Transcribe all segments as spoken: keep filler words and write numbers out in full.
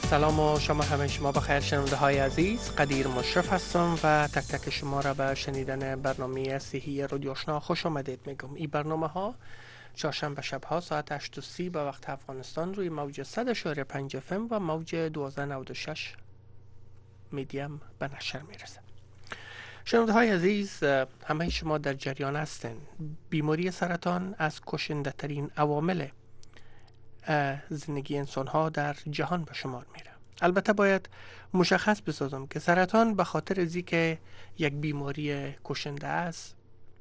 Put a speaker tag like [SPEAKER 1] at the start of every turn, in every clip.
[SPEAKER 1] سلام و شما همه شما بخیر شنونده های عزیز. قدیر مشرف هستم و تک تک شما را به شنیدن برنامه صحی رادیو آشنا خوش آمدید میگم. این برنامه ها چهارشنبه شب ها ساعت هشت و سی به وقت افغانستان روی موج صد اشاره پنج اف ام و موج دوازده نود و شش میدیم به نشر میرسه. شنونده های عزیز، همه شما در جریان هستین. بیماری سرطان از کشنده ترین عوامل زندگی انسان ها در جهان به شمار میره. البته باید مشخص بسازم که سرطان به خاطر از که یک بیماری کشنده است،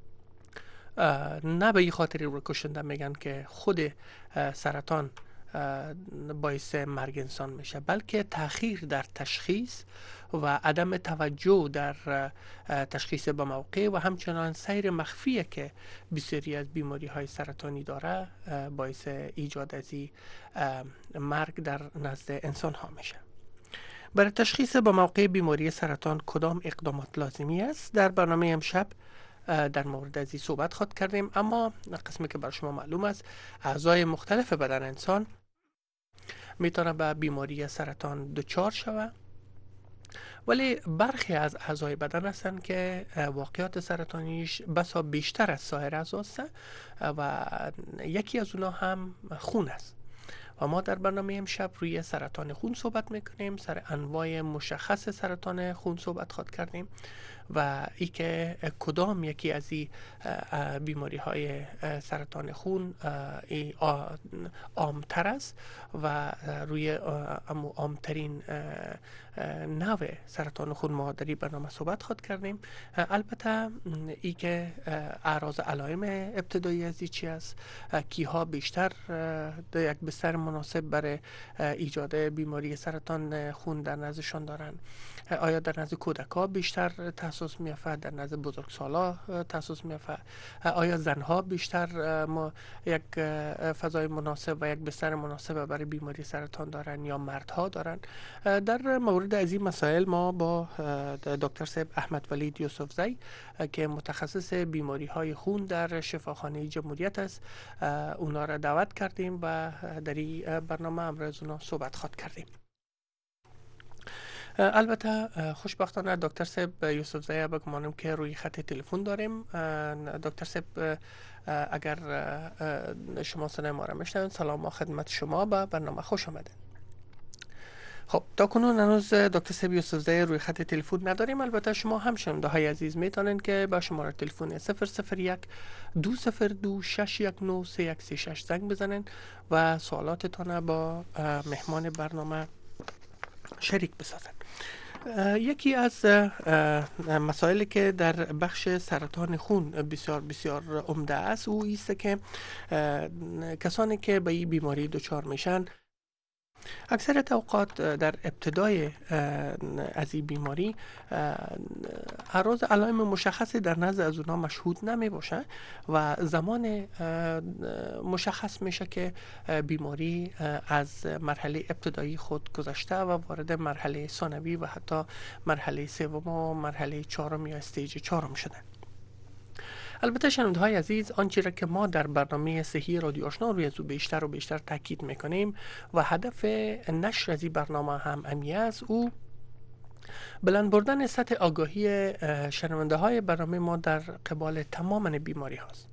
[SPEAKER 1] نه به این خاطر رو کشنده میگن که خود سرطان باعث مرگ انسان میشه، بلکه تأخیر در تشخیص و عدم توجه در تشخیص به موقع و همچنان سیر مخفیه که بسیاری از بیماری های سرطانی داره باعث ایجاد از مرگ در نزد انسان ها میشه. برای تشخیص به موقع بیماری سرطان کدام اقدامات لازمی است؟ در برنامه امشب در مورد از این صحبت خواهد کردیم، اما قسمی که بر شما معلوم است اعضای مختلف بدن انسان میتونه به بیماری سرطان دچار شود، ولی برخی از اعضای بدن هستند که واقعیات سرطانیش بسا بیشتر از سایر اعضا است و یکی از اونا هم خون است. و ما در برنامه امشب روی سرطان خون صحبت میکنیم، سر انواع مشخص سرطان خون صحبت خواهد کردیم و ای که کدام یکی از این بیماری های سرطان خون ای عامتر است و روی عامترین نوع سرطان خون ما در این برنامه صحبت خواهد کردیم. البته ای که اعراض علائم ابتدایی از این چی است، کیها بیشتر یک بستر مناسب برای ایجاد بیماری سرطان خون در نزدشان دارن، آیا در نزد کودک‌ها بیشتر تخصص می‌یافت، در نزد بزرگسالا تخصص می‌یافت، آیا زنها بیشتر ما یک فضای مناسب و یک بستر مناسب برای بیماری سرطان دارن یا مردها دارن؟ در مورد از این مسائل ما با دکتر صاحب احمد ولید یوسفزی که متخصص بیماری های خون در شفاخانه جمهوریت است اونا را دعوت کردیم و در این برنامه امروز اونا صحبت خواهد کردیم. البته خوشبختانه دکتر صاحب یوسفزی بگمانم که روی خط تلفن داریم. دکتر صاحب اگر شما صدای ما را میشنوید، سلام و خدمت شما، به برنامه خوش آمدید. خب تا کنون هنوز دکتر صاحب یوسفزی روی خط تلفن نداریم. البته شما هم شنونده های عزیز میتونین که با شماره تلفن صفر صفر یک دو صفر دو شش یک نه سه یک سه شش زنگ بزنین و سوالاتتان با مهمان برنامه شریک بسازن. یکی از مسائلی که در بخش سرطان خون بسیار بسیار عمده است او است که کسانی که به این بیماری دچار میشن اکثر اوقات در ابتدای از این بیماری اعراض علائم مشخصی در نزد از اونها مشهود نمی باشه و زمان مشخص میشه که بیماری از مرحله ابتدایی خود گذشته و وارد مرحله ثانوی و حتی مرحله سوم و مرحله چهارم یا استیج چهارم شده. البته شنونده های عزیز، آنچه را که ما در برنامه صحی رادیو آشنا روی از او بیشتر و بیشتر تاکید میکنیم و هدف نشر از این برنامه هم امی است، او بلند بردن سطح آگاهی شنونده های برنامه ما در قبال تمام بیماری هاست.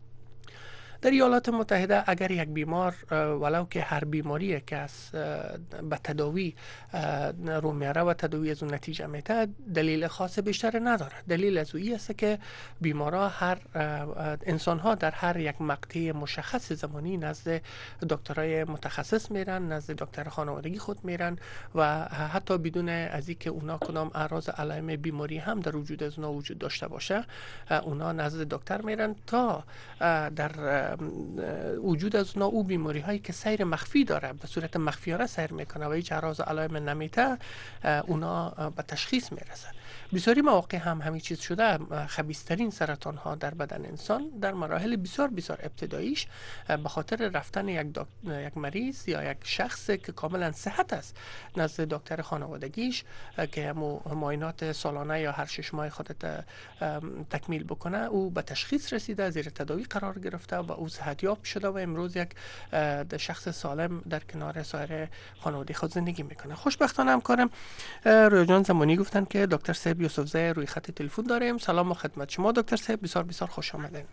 [SPEAKER 1] در ایالات متحده اگر یک بیمار ولو که هر بیماری که از به تداوی رو میاره و تداوی از اون نتیجه میده، دلیل خاص بیشتر نداره. دلیل از اویی است که بیمارا هر انسان ها در هر یک مقطع مشخص زمانی نزد دکترای متخصص میرن، نزد دکتر خانوادگی خود میرن و حتی بدون از اینکه اونا کدام اعراض علائم بیماری هم در وجود از اونا وجود داشته باشه، اونا نزد دکتر میرن تا در وجود از اونا او بیماری هایی که سیر مخفی داره به صورت مخفیانه سیر میکنه و هیچ اعراض علائم نمیته، اونا به تشخیص میرسه. بسیاری مواقع هم همین چیز شده. خبیث‌ترین سرطان ها در بدن انسان در مراحل بسیار بسیار ابتداییش به خاطر رفتن یک, یک مریض یا یک شخص که کاملا صحت است نزد دکتر خانوادگیش که معاینات سالانه یا هر شش ماه خودت تکمیل بکنه، او به تشخیص رسیده، زیر تداوی قرار گرفته و او صحتیاب شده و امروز یک شخص سالم در کنار سایر خانواده خود زندگی میکنه. خوشبختانه همکارم رویا جان زمانی گفتن که دکتر صاحب یوسفزی روی خط تلفن داریم. سلام و خدمت شما دکتر صاحب، بسیار بسیار خوش آمدین.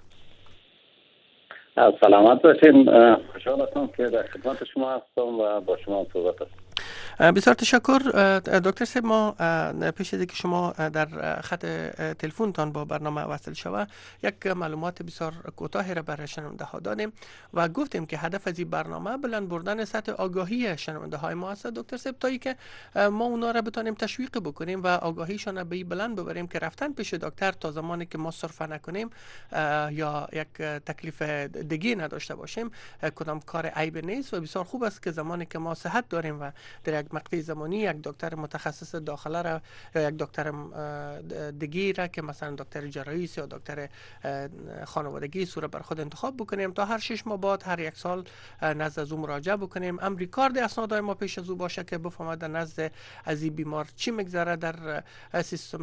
[SPEAKER 2] سلامت باشین. خوشحال هستم که در خدمت شما هستم و با شما صحبت هستم.
[SPEAKER 1] بسیار تشکر دکتر صاحب. ما پیش از اینکه شما در خط تلفنتان با برنامه وصل شوه یک معلومات بسیار کوتاهی را برای شنونده ها دادیم و گفتیم که هدف از این برنامه بلند بردن سطح آگاهی شنونده های ما است دکتر صاحب، تا اینکه ما اونا را بتونیم تشویق بکنیم و آگاهیشان به این بلند ببریم که رفتن پیش دکتر تا زمانی که ما صرفه نکنیم یا یک تکلیف دیگه نداشته باشیم کدام کار عیب نیست و بسیار خوب است که زمانی که ما صحت داریم و در یک مقطع زمانی یک دکتر متخصص داخله را یا یک دکتر دیگه را که مثلا دکتر جراحی یا دکتر خانوادگی سوره بر خود انتخاب بکنیم تا هر شش ماه بعد هر یک سال نزد از او مراجعه بکنیم. امر ریکارد اسنادهای ما پیش از او باشه که بفهمه در نزد از این بیمار چی میگذره در سیستم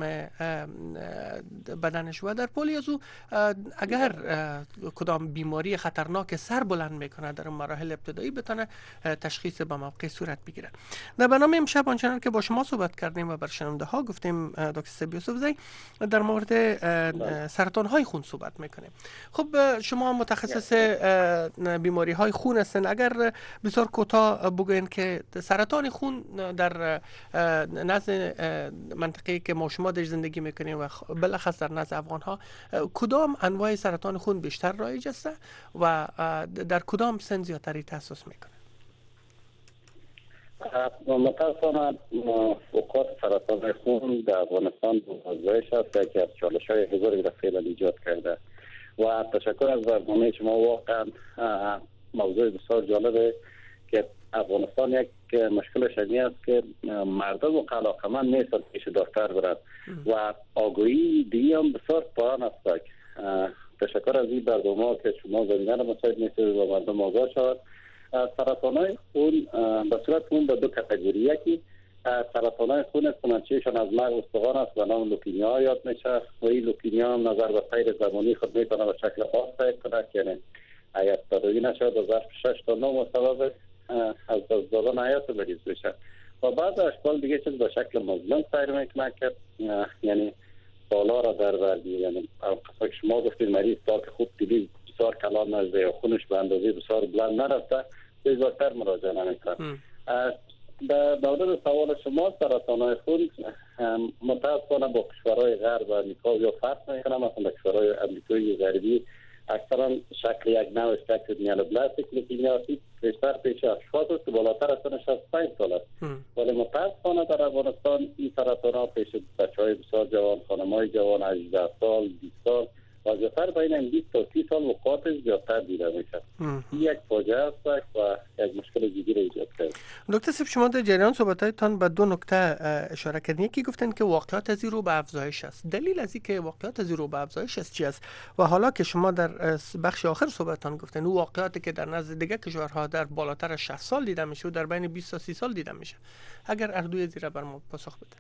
[SPEAKER 1] بدنش و در پولی از او اگر کدام بیماری خطرناک سر بلند میکنه در مراحل ابتدایی بتونه تشخیص به موقع صورت بگیره. در برنامه امشب آنچنان که با شما صحبت کردیم و بر شنونده ها گفتیم دکتر صاحب یوسفزی در مورد سرطان های خون صحبت میکنیم. خب شما متخصص بیماری های خون هستین، اگر بسیار کوتاه بگوین که سرطان خون در نزد منطقه‌ای که ما شما در زندگی میکنیم و بالاخص در نزد افغان ها کدام انواع سرطان خون بیشتر رایج است و در کدام سن زیادتری تأسیس میکنه؟
[SPEAKER 2] متاسفانه اوقات سرطان خون در افغانستان افزایش است، یکی از چالش‌های بزرگی را فعلا ایجاد کرده و تشکر از برنامه شما. واقعا موضوع بسیار جالبه که افغانستان یک مشکل شدید است که مردم علاقه‌مند نیستند پیش دکتر برند و آگاهی دیگه هم بسیار پایین است. تشکر از این برنامه که شما زمینه را مساعد می‌سازید و مردم آگاه شود. سرطان‌های خون به صورت خون به دو کاتگوری، یکی سرطان‌های خون سمنچه‌شان از مغز استخوان است و نام لوکیمیا یاد میشه و این لوکیمیا هم نظر به سیر زمانی خود میتونه به شکل خاص تایید کنه که یعنی حیات دادگی نشد و ظرف شش تا نه ماه سبب از دست دادن حیات مریض بشه و بعض اشکال دیگه چیز به شکل مزمن سیر میکنه که یعنی بالا را در وردی، یعنی قصه شما گفتید مریض تا که خوب دیدید بسیار کلان نزده یا خونش به اندازه بسیار بلند نرفته به دکتر مراجعه نمیکنه. در مورد سوال شما سرطان‌های خون متاسفانه با کشورهای غرب و امریکا یا فرق میکنه. مثلا در کشورهای امریکایی غربی اکثرا شکل یک نوع اسپکتروم میالوبلاستیک لوکیمیا بیشتر پیش اشخاص است که بالاتر از سن شصت و پنج سال است، ولی متاسفانه در افغانستان این سرطان‌ها پیش بچه‌های بسیار جوان، خانم‌های جوان هجده سال، بیست سال و زیادتر بین بیست تا سی سال وقات زیادتر دیده میشه. این یک فاجعه است و یک مشکل جدی را ایجاد کرده.
[SPEAKER 1] دکتر صاحب شما در جریان صحبت‌هایتان به دو نکته اشاره کردین. یکی گفتن که واقعیت از این رو به افزایش است. دلیل از این که واقعیت از این رو به افزایش است چی است؟ و حالا که شما در بخش آخر صحبتتان گفتن اون واقعیتی که در نزد دیگر کشورها در بالاتر از شصت سال دیده میشه و در بین بیست تا سی سال دیده میشه، اگر اردوی زیرا بر ما پاسخ بده.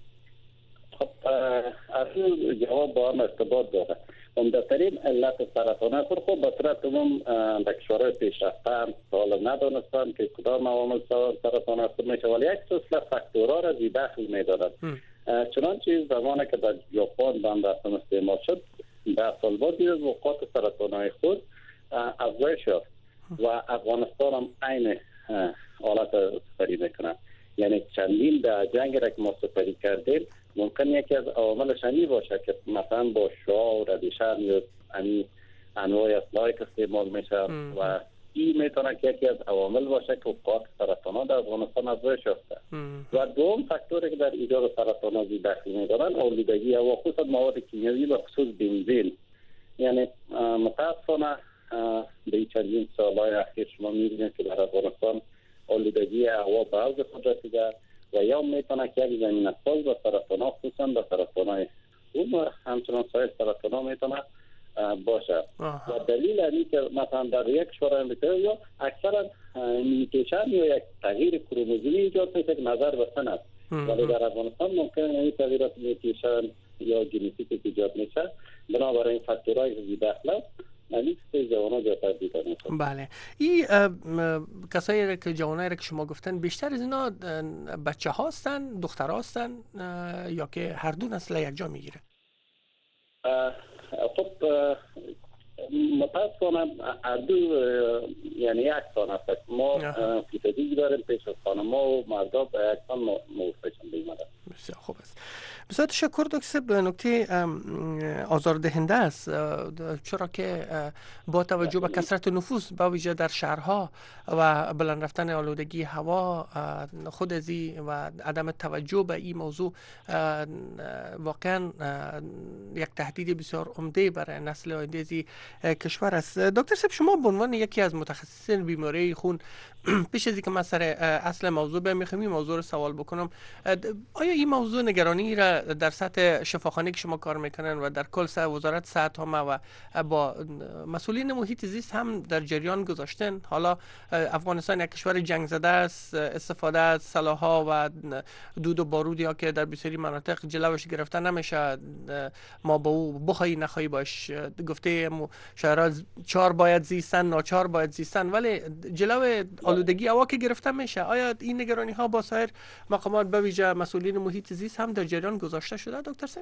[SPEAKER 2] خب اردو جواب با هم ارتباط داره. عمده‌ترین علت سرطان خون خب به صورت عموم در کشورهای پیشرفته سال ندانستند که کدام عوامل سرطان خون میشه، ولی یک سلسله فاکتورها را زیر دخل میدادند. چنانچه زمانی که در ژاپن بند اتم استعمال شد در سال بعد دید وقات سرطان‌های خود افزایش یافت و افغانستان هم عین حالت سپری میکنه. یعنی چندین در جنگ را که ما سپری کردیم ممکن یکی از عواملش همی باشه که مثلا با شعاع و ردیشن یا انواع اسلحه‌ای که استعمال میشه و این میتونه که یکی از عوامل باشه که وقات سرطان‌ها در افغانستان افزایش یافته. و دوم فاکتوری که در ایجاد سرطان‌ها زیر دخل می‌دارن آلودگی هوا، خصوصا مواد کیمیایی و خصوص بنزین. یعنی متأسفانه به این چندین سال‌های اخیر شما می‌بینید که در افغانستان آلودگی هوا به اوج خود رسیده و یا میتونه که یک زمینه ساز به سرطان‌ها خصوصا به سرطان‌های خون و همچنان سایر سرطان‌ها میتونه باشه. و دلیل اینه که مثلا در یک کشور امریکایی یا اکثرا میوتیشن یا یک تغییر کروموزومی ایجاد میشه که نظر به سن است، ولی در افغانستان ممکنه این تغییرات میوتیشن یا ژنتیک ایجاد میشه بنابراین فاکتورهای زیر دخل است نمیشه جوانان زیادتر دیدن میکنن.
[SPEAKER 1] بله، این کسایی که جوانایی که شما گفتن بیشتر از اینا بچه هستن، دختر هستن یا که هر دو نسل یک جا میگیره؟
[SPEAKER 2] خب متاسفانه هر دو یعنی یک سان هست. ما پیشگیری داریم پیش از خانم‌ها و مردا به یک سان موفقشون بیماره.
[SPEAKER 1] بسیار خوب است. بسیار تشکر دکتر. به نکته آزاردهنده است، چرا که با توجه به کثرت نفوس با ویژه در شهرها و بلند رفتن آلودگی هوا، خود ازی و عدم توجه به این موضوع واقعا یک تهدید بسیار عمده برای نسل آینده ازی کشور است. دکتر صاحب، شما به عنوان یکی از متخصصین بیماری خون، پیش از اینکه من سر اصل موضوع به میخوام این موضوع رو سوال بکنم، آیا این موضوع نگرانی را در سطح شفاخانه که شما کار میکنن و در کل وزارت صحت عامه و با مسئولین محیط زیست هم در جریان گذاشتن؟ حالا افغانستان یک کشور جنگ زده است، استفاده از سلاح‌ها و دود و بارودی ها که در بسیاری مناطق جلوش گرفته نمیشه، ما با او بخوای نخوای باش گفته شهرها چهار باید زیستن، ناچار باید زیستن، ولی جلو آلودگی هوا که گرفته میشه. آیا این نگرانی ها با سایر مقامات به ویژه مسئولین محیط زیست هم در جریان گذاشته شده دکتر صاحب؟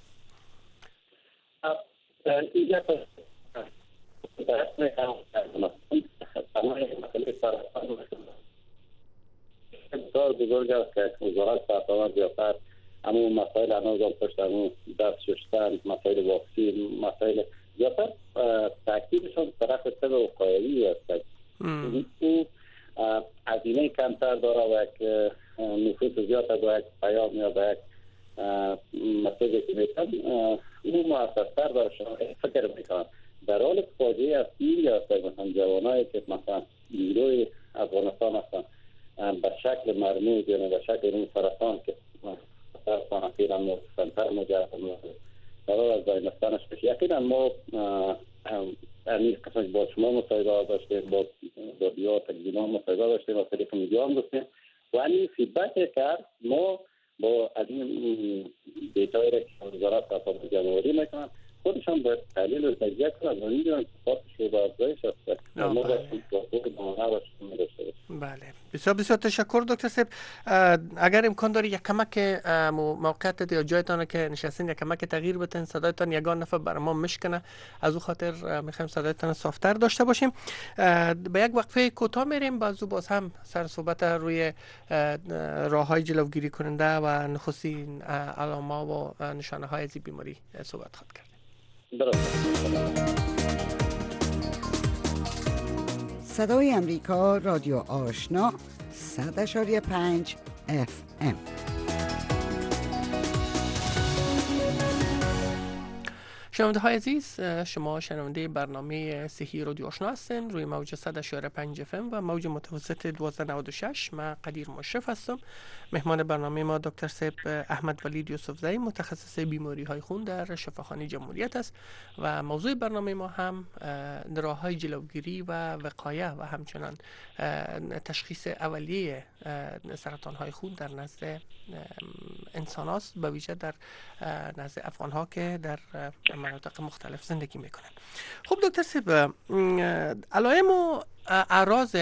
[SPEAKER 2] بسیار بزرگ است که وزارت صحت عامه زیادتر همون مسائل هنوز پشت همون دست شستن، مسائل واکسین، مسائل زیادتر تاکیدشون طرف طب وقایوی است. او هزینه کمتر داره و یک نفوس زیادتر با یک پیام یا با یک مسئله که میتن او مؤسستر داره. شما فکر میکنم در حال فاجعه اصلی هست مثلا جوانایی که مثلا نیروی افغانستان هستن به شکل مرموز یا به شکل این سرطان که سرطان اخیرا مستنتر مجرد قرار از داینستانش بشه. یقینا ما امیر قسمش با شما مصاحبه داشتیم، با رادیو تلویزیون مصاحبه داشتیم و طریق میدیا هم داشتیم و این فیدبک کرد ما با از این دیتایی که وزارت صحت عامه جمع‌آوری میکنن خودشان به تحلیل و تجزیه کنند و میدونن که خاطرش رو به افزایش است. ما باید توافق با آنها باشیم داشته باشیم.
[SPEAKER 1] بله، بسیار بسیار تشکر دکتر صاحب. اگر امکان داری یک کمک موقعیت یا جایتان که نشستین یک کمک تغییر بدین، صدایتان یگان نفر برای ما مشکنه، از او خاطر میخوایم صدایتان صافتر داشته باشیم. به یک وقفه کوتاه میریم، بعد باز هم سر صحبت روی راههای جلوگیری کننده و نخستین علامات و نشانه های از بیماری صحبت خواهد کرد.
[SPEAKER 3] صدای امریکا، رادیو آشنا، صد اشاری پنج اف ام.
[SPEAKER 1] شنونده های عزیز، شما شنونده برنامه صحی رادیو آشنا هستین روی موج صد اشاره پنج اف ام و موج متوسط دویست و نود و شش. من قدیر مشرف هستم. مهمان برنامه ما دکتر صاحب احمد ولید یوسفزئی، متخصص بیماری های خون در شفاخانه جمهوریت است و موضوع برنامه ما هم راه‌های جلوگیری و وقایه و همچنان تشخیص اولیه سرطان های خون در نزد انسان است، به ویژه در نزد افغان ها که در مناطق مختلف زندگی میکنن. خب دکتر صاحب، علائم و اعراض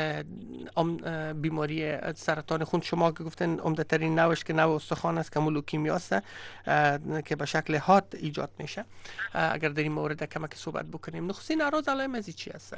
[SPEAKER 1] بیماری سرطان خون شما که گفتن عمده ترین نوش که نو استخوان است که لوکیمیا است که به شکل حاد ایجاد میشه، اگر در این مورد کمک صحبت بکنیم، نخستین اعراض علائم از چی هست؟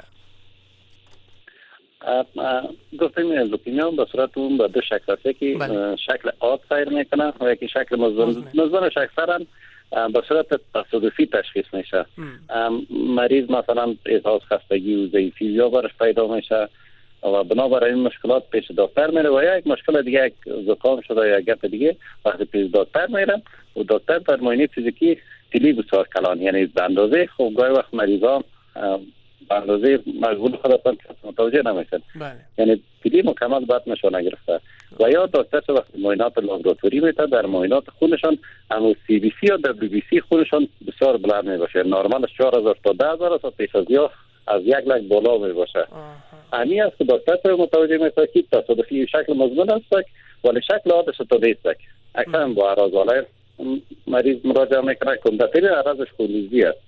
[SPEAKER 2] گفتیم لوکیمیا به صورت اون به دو شکل است، یکی شکل عاد سیر میکنه و یکی شکل مزمن. مزمنش اکثرا به صورت تصادفی تشخیص میشه. مریض مثلا احساس خستگی و ضعیفی یا برش پیدا میشه و بنابراین این مشکلات پیش دکتر میره و یک مشکل دیگه، یک زکام شده یا گپ دیگه، وقتی پیش دکتر میره و دکتر در معاینه فیزیکی تیلی بسیار کلان، یعنی به اندازه خب گاهی وقت مریضان به اندازه مشغول خودشان متوجه نمیشن، یعنی تیلی مکمل باید نشانه گرفته و یا دکتر وقتی معاینات لابراتوری میته در معاینات خونشان همون سی بی سی یا دبلیو بی سی خونشان بسیار بلند میباشه، نرمالش چهار هزار تا ده هزار تا پیش از یا از یک لک بالا میباشه. امی است که دکتر متوجه میشه که تصادفی شکل مزمن است ولی شکل عادش تا نیست. اکثر با اعراض مریض مراجعه میکنه که عمدترین اعراضش خونریزی است،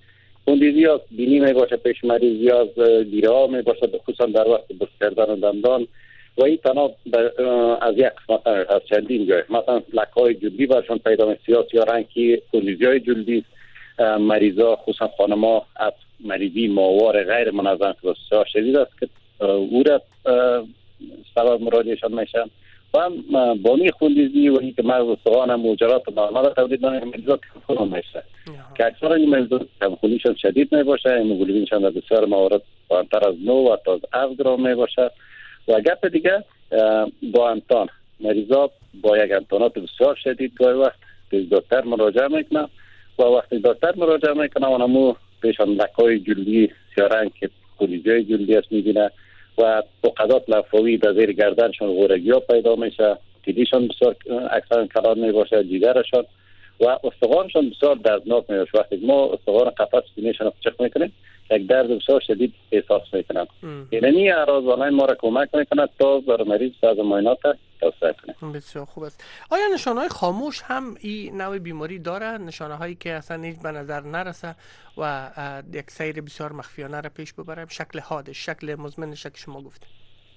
[SPEAKER 2] خونریزی از بینی می باشه پیش مریض، یا از دیره ها می باشه، خصوصا در وقت برش کردن دندان. و این تنها از یک قسمت از چندین جای، مثلا لکه های جلدی برشان پیدا می، سیاه سیاه رنگی خونریزی های جلدی. مریضا خصوصا خانما از مریضی ماهوار غیر منظم که بسیار شدید است که او را سبب مراجعشان میشن. و هم بامی خونریزی و این که مغز استخوان هم موجرات نارمال تولید دارن، مریضا کمخون میشه که اکثر این مریضا کمخونیشان شدید میباشه، هموگلوبینشان در بسیار موارد بالاتر از نه و تا از هفت گرم میباشه. و گپ دیگه با انتان، مریضا با یک انتانات بسیار شدید گاهی وقت به دکتر مراجعه میکنن و وقتی دکتر مراجعه میکنه اونمو پیشان لکای جلدی سیاه رنگ که خونریزی جلدی است میبینه و فقدات لفاوی در زیر گردنشان غورگی ها پیدا میشه، دیدیشان بسیار اکثر کلان میباشه، جیگرشان و استخوانشان بسیار دردناک میباشه. وقتی ما استخوان قفس سینهشان چک میکنیم یک درد بسیار شدید احساس میکنن. یعنی اعراض آنلاین ما را کمک میکنه تا بر مریض از معاینات توصیه کنیم.
[SPEAKER 1] بسیار خوب است. آیا نشانه‌های خاموش هم این نوع بیماری داره؟ نشانه‌هایی که اصلا هیچ به نظر نرسه و یک سیر بسیار مخفیانه را پیش ببره، شکل حادش، شکل مزمن شکل شما گفتید؟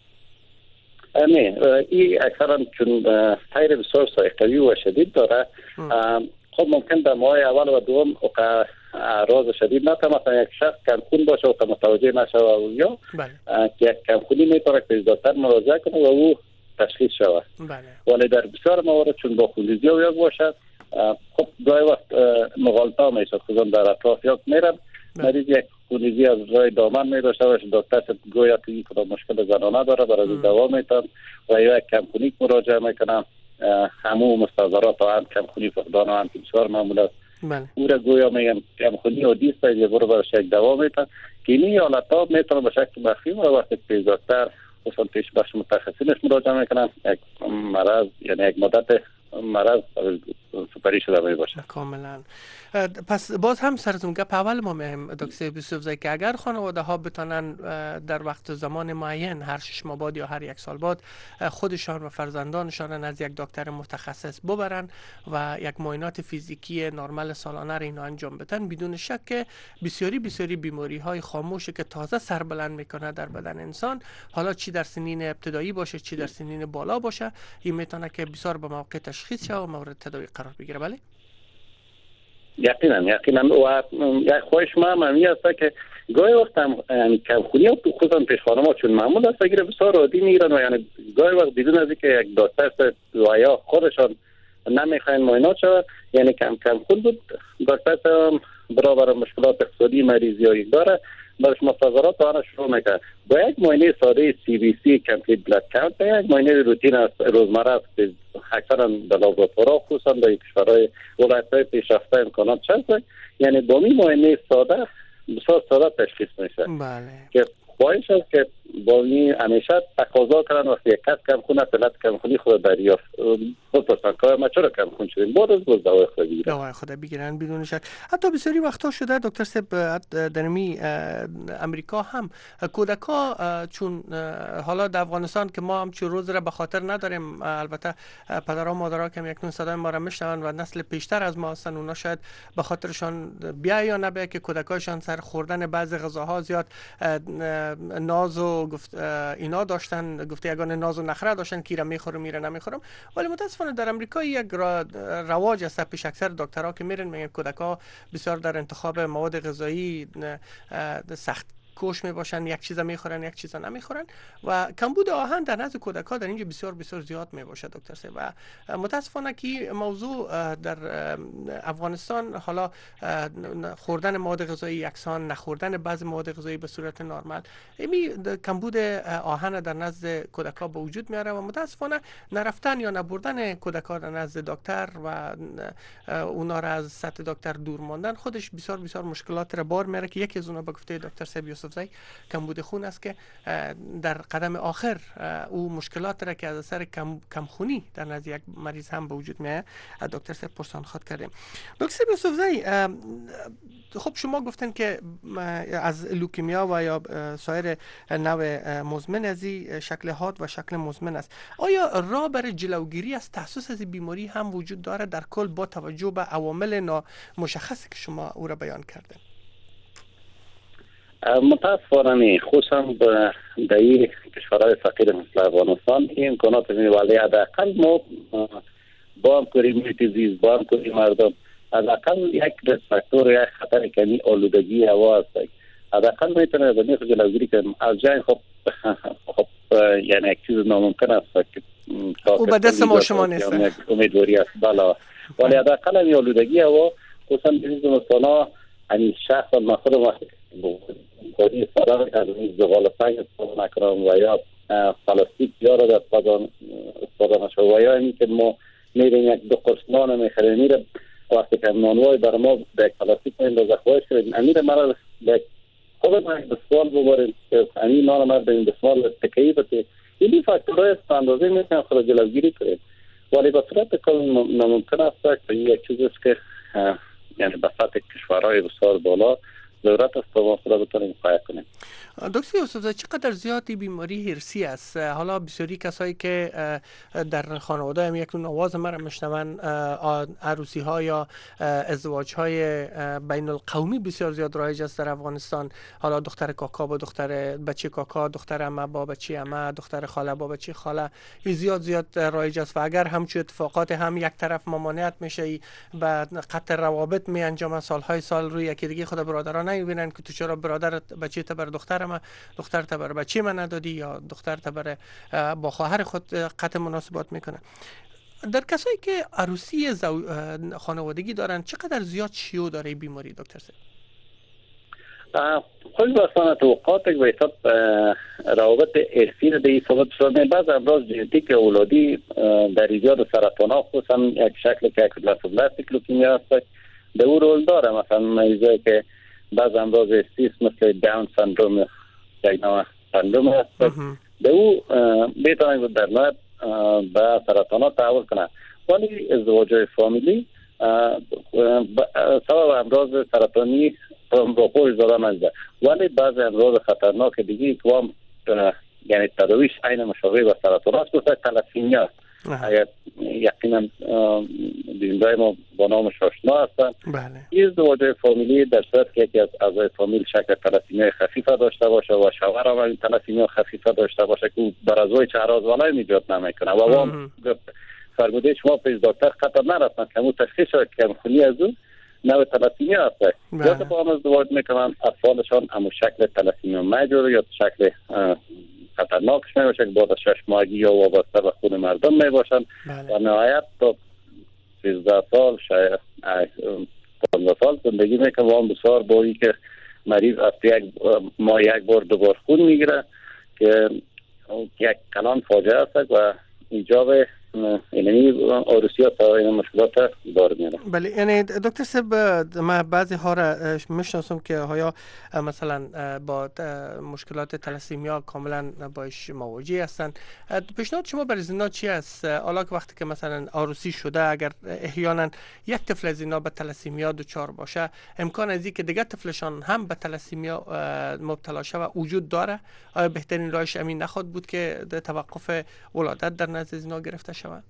[SPEAKER 2] نه، این اکثرا چون سیر بسیار سایقوی و شدید داره، خب ممکن در ماه اول و دوم اعراض شدید نتا، مثلا یک شخص کمخون باشه و متوجه نشه و یا یک کمخونی میتونه که دکتر مراجعه کنه و او تشخیص شود. ولی در بسیار موارد چون با خونریزی و یک باشه، خب گاهی وقت مغالطه میشه، خصوصا در اطراف یک میرن مریض یک خونریزی از راه دامن میداشته باشه، دکتر گویا که این کدام مشکل زنانه داره برای دوا میتن و یا یک کمخونی مراجعه میکنن. همو مستحضرات و هم کمخونی فقدان و هم بسیار معمول است. او را گویا میگن کمخونی و دیست یه برو برش یک دوا میتن که این حالت ها میتونه به شکل مخفی و وقتی پیش دکتر خصوصا پیش بخش متخصصینش مراجعه میکنن یک مرض یعنی یک مدت مرض سپری شده می باشه.
[SPEAKER 1] کاملا. پس باز هم سرتون گپ اول ما میایم دکتر یوسفزی که اگر خانواده ها بتونن در وقت زمان معین هر شش ماه بعد یا هر یک سال بعد خودشان و فرزندانشان از یک دکتر متخصص ببرن و یک معاینات فیزیکی نرمال سالانه را اینا انجام بدن، بدون شک که بسیاری بسیاری بیماری های خاموشی که تازه سر بلند میکنه در بدن انسان، حالا چی در سنین ابتدایی باشه چی در سنین بالا باشه، این میتونه که بسیار به موقع تشخیص شه و مورد تداوی قرار بگیره. بله
[SPEAKER 2] یقینا یقینا و یک خواهش ما هم هست که گاهی وقت هم کمخونی ها خصوصا پیش خانما چون معمول است اگر بسیار عادی میگیرن و یعنی گاهی وقت بدون از اینکه یک دکتر و یا خودشان نمیخواین معاینات شود، یعنی کم کم خود بود دکتر برابر مشکلات اقتصادی مریضی هایی داره برش مستحضرات آن شروع میکنه با یک معاینه ساده سی بی سی کمپلیت بلاد کاونت، یک معاینه روتین است روزمره است که اکثرا در لابراتوارها خصوصا در کشورهای ولایت‌های پیشرفته امکانات هست، یعنی با این معاینه ساده بسیار ساده تشخیص میشه.
[SPEAKER 1] بله.
[SPEAKER 2] که باعث است که با این همیشه تقاضا کردن وقتی یک کس کم خون است علت کم خونی خود دریافت بپرسن که ما چرا کم خون شدیم بعد از باز دوای خود بگیرن
[SPEAKER 1] دوای خود بگیرن بدون شک. حتی بسیاری وقتا شده دکتر صاحب در می امریکا هم کودکا چون حالا در افغانستان که ما هم چه روز را به خاطر نداریم، البته پدرها مادرها که یک نون صدای ما را میشنون و نسل پیشتر از ما هستن، اونا شاید به خاطرشان بیا یا نبیا که کودکایشان سر خوردن بعضی غذاها زیاد ناز و گفت اینا داشتن، گفته یگانه ناز و نخره داشتن که را میخورم میره نمیخورم. ولی متاسفانه در امریکا یک رواج است پیش اکثر دکترها که میرن میگن کودکا بسیار در انتخاب مواد غذایی سخت کوش می باشن، یک چیزا میخورن یک چیزا نمیخورن و کمبود آهن در نزد کودک‌ها در اینجا بسیار بسیار زیاد می باشه دکتر صاحب. و متاسفانه که موضوع در افغانستان حالا خوردن مواد غذایی یکسان، نخوردن بعضی مواد غذایی به صورت نرمال، این کمبود آهن در نزد کودک‌ها به وجود میاره و متاسفانه نرفتن یا نبردن کودک‌ها در نزد دکتر و اونا را از سطح دکتر دور ماندن خودش بسیار بسیار مشکلات را بار میاره که یکی از اونها به گفته دکتر صاحب یوسفزی کمبود خون است که در قدم آخر او مشکلات را که از اثر کم کمخونی در نزد یک مریض هم به وجود میاد. دکتر صاحب پرسان خود کردیم. دکتر یوسفزی خب شما گفتن که از لوکمیا و یا سایر نوع مزمن از شکل حاد و شکل مزمن است، آیا راه برای جلوگیری از تخصص از بیماری هم وجود داره در کل با توجه به عوامل نامشخصی که شما او را بیان کردن؟
[SPEAKER 2] متاسفانه خصوصا در این کشورهای فقیر مثل افغانستان این امکانات می ولی حداقل ما با همکاری محیط زیست با همکاری مردم حداقل یک فاکتور یک خطر کمی آلودگی هوا است. حداقل میتونه به نفع جلوگیری کنیم از جای خب خب یعنی یک چیز ناممکن است که
[SPEAKER 1] او به دست ما شما نیست
[SPEAKER 2] امیدواری است بالا ولی حداقل این آلودگی هوا خصوصا این زمستانا یعنی شخص مخصوص وقتی خودی استفاده از این زغال سنگ استفاده نکنم و یا پلاستیک یا را در استفاده نشود و یا اینی که ما میریم یک دو قرص نان میخریم میره وقتی که نانوای بر ما به یک پلاستیک میندازه خواهش کنیم امیر مرا به خود ما یک دستمال بباریم که امیر نان مرا به این دستمال تکیی بده این فاکتورهای است اندازه میتونیم خود جلوگیری کنیم ولی به صورت کل ناممکن است که یک چیز است که یعنی به سطح کشورهای بسیار بالا ضرورت است تا ما خود بتونیم پایه کنیم.
[SPEAKER 1] دکتر یوسفزاده چقدر زیادی بیماری هرسی است؟ حالا بسیاری کسایی که در خانواده هم یک نواز مرا میشنون عروسی ها یا ازدواج های بین القومی بسیار زیاد رایج است در افغانستان. حالا دختر کاکا با دختر بچه کاکا، دختر عمه با بچه عمه، دختر خاله با بچه خاله، این زیاد زیاد رایج است و اگر همچون اتفاقات هم یک طرف ممانعت میشه و قطع روابط می انجام سالهای سال روی یکی دیگه خود برادران نمیبینن که تو چرا برادرت بچه تا بر دختر ما دختر تا بر بچه من ندادی یا دختر تا بر با خواهر خود قطع مناسبات میکنه. در کسایی که عروسی زو... خانوادگی دارن چقدر زیاد شیوع داره بیماری دکتر صاحب؟
[SPEAKER 2] خود بسان توقعات که به حساب روابط ارثی رو به این ثابت شده بعض امراض ژنتیک اولادی در ایجاد سرطان ها خصوصا یک شکل که اکوپلاستیک لوکیمیا است به او رول داره. مثلا مریضایی که بعض امراض ارثی مثل داون سندروم یک نوع سندروم هست به او میتونه در نهایت به سرطانات تحول کنه ولی ازدواج‌های فامیلی سبب امراض سرطانی با خود زده نشده ولی بعض امراض خطرناک دیگه که هم یعنی تداویش عین مشابه با سرطان است مثل تلاسیمیا اگر یقینا بیماری ما با نامش آشنا هستند. این ازدواج فامیلی در صورت که یکی از اعضای فامیل شکل تلاسیمیا خفیفه داشته باشه و شوهر هم این تلاسیمیا خفیفه داشته باشه که بر ازای چهره والای ایجاد نمیکنه و وام فرموده شما پیش دکتر خطر نرفتن که مو تشخیص کم خونی از اون نوع تلاسیمیا هست یا با هم ازدواج میکنن اطفالشان همون شکل تلاسیمیا میجوره یا شکل خطرناکش میباشه که بعد از شش ماهگی یا وابسته به خون مردم میباشن و نهایت تا سیزده سال شاید پانزده سال زندگی میکنه و هم بسیار با این که مریض از یک ماه یک بار دوبار خون میگیره که یک کلان فاجعه است و ایجاب یعنی عروسی ها تا این مشکلات دار میاره.
[SPEAKER 1] بله یعنی دکتر صاحب ما بعضی ها را میشناسم که ها مثلا با مشکلات تلاسیمیا کاملا باش مواجه هستند. پیشنهاد شما برای زنا چی است؟ حالا که وقتی که مثلا عروسی شده اگر احیانا یک طفل از اینا به تلاسیمیا دچار باشه امکان از اینکه دیگه طفلشان هم به تلاسیمیا مبتلا شود وجود داره؟ آیا بهترین راهش همین نخواهد بود که توقف ولادت در نزد زنا گرفته شود؟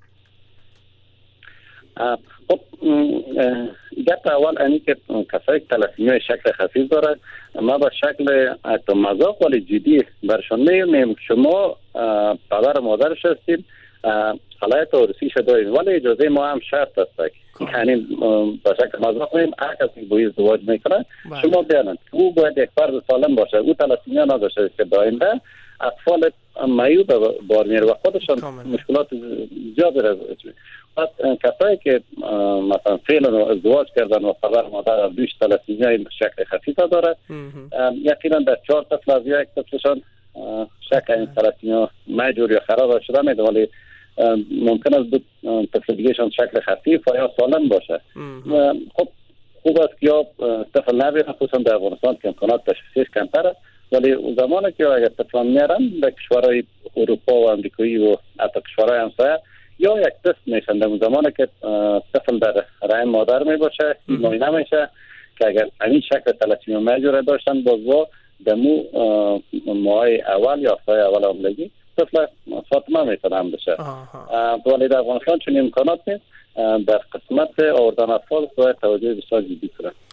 [SPEAKER 2] خب گفت اول اینی که کسایی که تلاسیمیا شکل خفیف دارد ما به شکل حتی مذاق ولی جدی برشان میگیم شما پدر مادرش هستید صلاحیت عروسی شده دارید ولی اجازه ما هم شرط است یعنی به شکل مذاق میگیم هر کسی با ازدواج میکنه شما بیانند او باید یک فرد سالم باشه او تلاسیمیا نداشته که با اینده اطفال معیوب بار میره و خودشان مشکلات زیادی را پس کسایی که مثلا فعلا ازدواج کردن و خبر مادر دوش تلاسیمیا شکل خفیفه داره یقینا در چهار طفل از یک طفلشان شکل این تلاسیمیا مجور یا خراب شده میده ولی ممکن است دو طفل دیگهشان شکل خفیف و یا سالم باشه. خب خوب است که یا طفل نبیره خصوصا در افغانستان که امکانات تشخیصش کمتره ولی زمانی که اگر طفلان میرن در کشورهای اروپا و امریکایی و حتی کشورهای همسایه یا یک تست میشن در زمانی که طفل در رحم مادر میباشه معاینه میشه که اگر همین شکل تلاسیمیا میجوره داشتن بازوا دمو ماه اول یا هفته اول حاملگی طفل فاطمه میتونه هم بشه ولی در افغانستان چون امکانات نیست در قسمت آوردن اطفال باید توجه بسیار جدی کنه.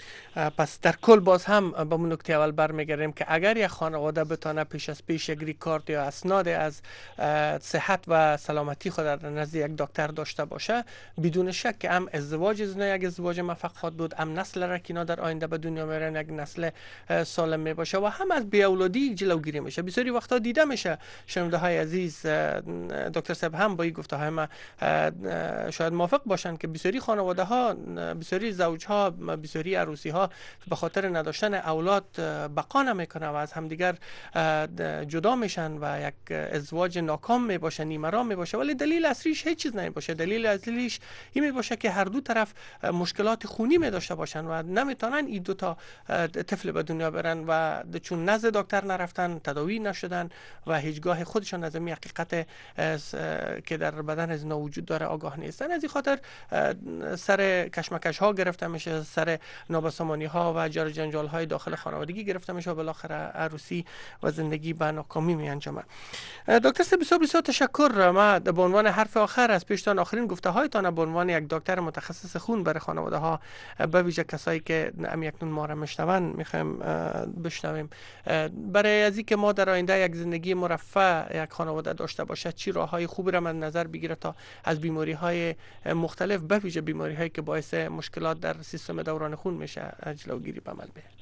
[SPEAKER 1] پس در کل باز هم به اون نکته اول برمیگردیم که اگر یک خانواده بتانه پیش از پیش یک ریکارد یا اسناد از صحت و سلامتی خود در نزد یک دکتر داشته باشه، بدون شک که هم ازدواج از یک ازدواج موفق خواهد بود، هم نسل را که اینا در آینده به دنیا میارن یک نسل سالم می باشه و هم از بی اولادی جلوگیری میشه. بسیاری وقتا دیده میشه شنونده های عزیز، دکتر صاحب هم با این گفته های ما شاید موافق باشن که بسیاری خانواده ها، بسیاری زوج ها، بسیاری عروسی ها به خاطر نداشتن اولاد بقا نمیکنه و از همدیگر جدا میشن و یک ازدواج ناکام می باشه، نیمه راه می باشه، ولی دلیل اصلیش هیچ چیز نمی باشه. دلیل اصلیش این می باشه که هر دو طرف مشکلات خونی می داشته باشن و نمیتونن این دو تا طفل به دنیا برن و چون نزد دکتر نرفتن، تداوی نشدن و هیچگاه خودشان از این حقیقت که در بدن از اینا وجود داره آگاه نیستن. از این خاطر سر کشمکش ها گرفته میشه، سر نابسامانی ها و جر و جنجال های داخل خانوادگی گرفته میشه و بالاخره عروسی و زندگی به ناکامی می انجامه. دکتر صاحب بسیار بسیار تشکر. ما به عنوان حرف آخر از پیشتان آخرین گفته هایتان به عنوان یک دکتر متخصص خون برای خانواده ها، به ویژه کسایی که ام یکنون ما را میشنون، میخوایم بشنویم برای از اینکه ما در آینده یک زندگی مرفه یک خانواده داشته باشه چی راههای خوبی را مد نظر بگیره تا از بیماری های مختلف به ویژه بیماری هایی که باعث مشکلات در سیستم دوران خون میشه جلوگیری به عمل بیاره.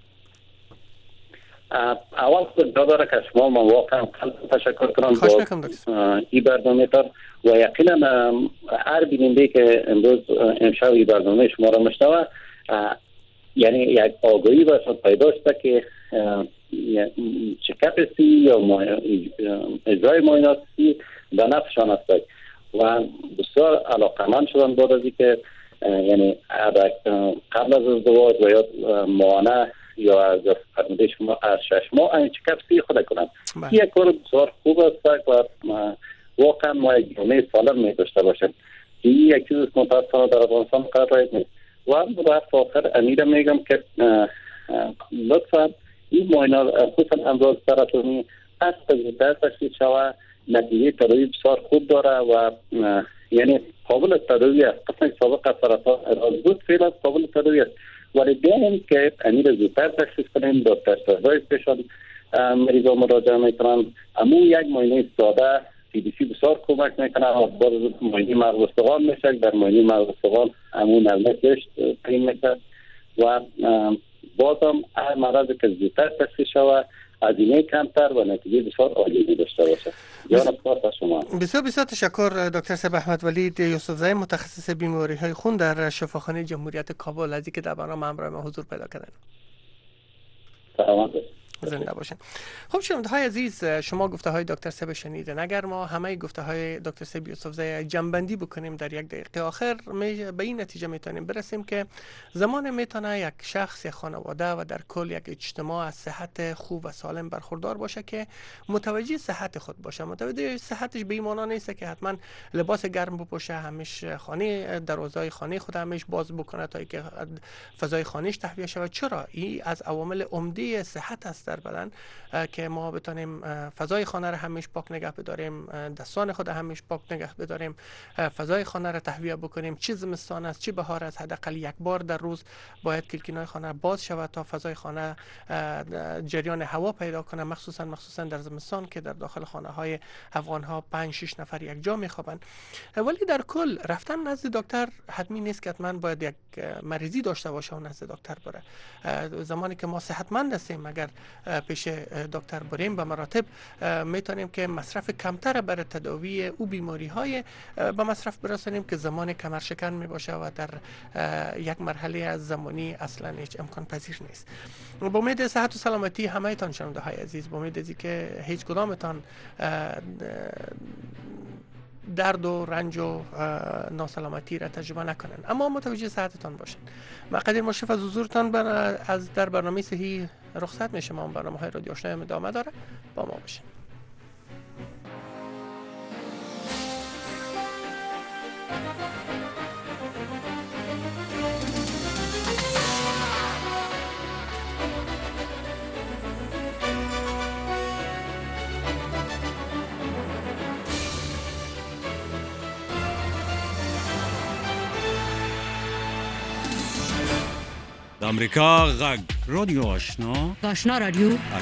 [SPEAKER 2] اول خود داره که شما من واقعا تشکر کنم با این برنامه تر و یقینا هر بیننده که امروز امشب این برنامه شما را مشنوه یعنی یک آگاهی باید پیدا شده که چکاپ سی یا اجرای معاینات سی به نفعشان است و بسیار علاقمند شدن بعد از اینکه یعنی قبل از ازدواج و یا معاینه یا از فرموده شما از شش ماه این چکاپ سی خود کنند. یک کار بسیار خوب است و واقعا ما یک جامعه سالم می داشته باشیم. این یک چیز متاسفانه در افغانستان قرار نیست. و در آخر امیر میگم که لطفا این معاینات خصوصا امراض سرطانی از زودتر تشخیص شود. نتیجه تداوی بسیار خوب داره و یعنی قابل تداوی است. قسم سابق سرطان از بود فعلا قابل تداوی است، ولی بیاییم که امیر زودتر تشخیص کنیم. دکتر سرزای پیشان مریضا مراجعه میکنن. امو یک معاینه ساده سی دی سی بسیار کمک میکنه و باز معاینه مغز استخوان میشه. در معاینه مغز استخوان امو نرمه کشت تعیین میکنه و بازم هر مرض که زودتر تشخیص شود هزینه کمتر و نتیجه بسیار عالی داشته باشه.
[SPEAKER 1] بسیار بسیار تشکر دکتر صاحب احمد ولید یوسفزی، متخصص بیماری های خون در شفاخانه جمهوریت کابل، از اینکه در برنامه همراه ما حضور پیدا کردن.
[SPEAKER 2] سلامت
[SPEAKER 1] زنده باشین. خب شنونده های عزیز، شما گفته های دکتر صاحب شنیدین. اگر ما همه گفته های دکتر صاحب یوسفزی جمع‌بندی بکنیم در یک دقیقه آخر به این نتیجه میتونیم برسیم که زمان میتونه یک شخص، یک خانواده و در کل یک اجتماع از صحت خوب و سالم برخوردار باشه که متوجه صحت خود باشه. متوجه صحتش به این معنی نیست که حتما لباس گرم بپوشه، همیشه خانه دروازهای خانه خود همیشه باز بکنه تا اینکه فضای خانهش تهویه شود. چرا؟ این از عوامل عمده صحت است در بدن که ما بتونیم فضای خانه را همیشه پاک نگه بداریم، دستان خود همیشه پاک نگه بداریم، فضای خانه را تهویه بکنیم. چه زمستان است چه بهار است، حداقل یک بار در روز باید کلکینای خانه باز شود تا فضای خانه جریان هوا پیدا کنه، مخصوصا مخصوصا در زمستان که در داخل خانه های افغان ها پنج شش نفر یک جا میخوابند. ولی در کل رفتن نزد دکتر حتمی نیست که حتما باید یک مریضی داشته باشه و نزد دکتر بره. زمانی که ما صحتمند هستیم اگر پیش دکتر بریم به مراتب میتونیم که مصرف کمتر برای تداوی او بیماری های به مصرف برسانیم که زمان کمرشکن می باشه و در یک مرحله از زمانی اصلا هیچ امکان پذیر نیست. با امید صحت و سلامتی همه تان شنونده های عزیز، با امید ازی که هیچ کدامتان درد و رنج و ناسلامتی را تجربه نکنن، اما متوجه صحتتان باشین. ما قدر مشرف از حضورتان از در برنامه صحی رخصت میشه. ما برنامه های رادیو آشنا ادامه داره، با ما باشین.
[SPEAKER 4] امریکا غږ رادیو آشنا
[SPEAKER 5] آشنا رادیو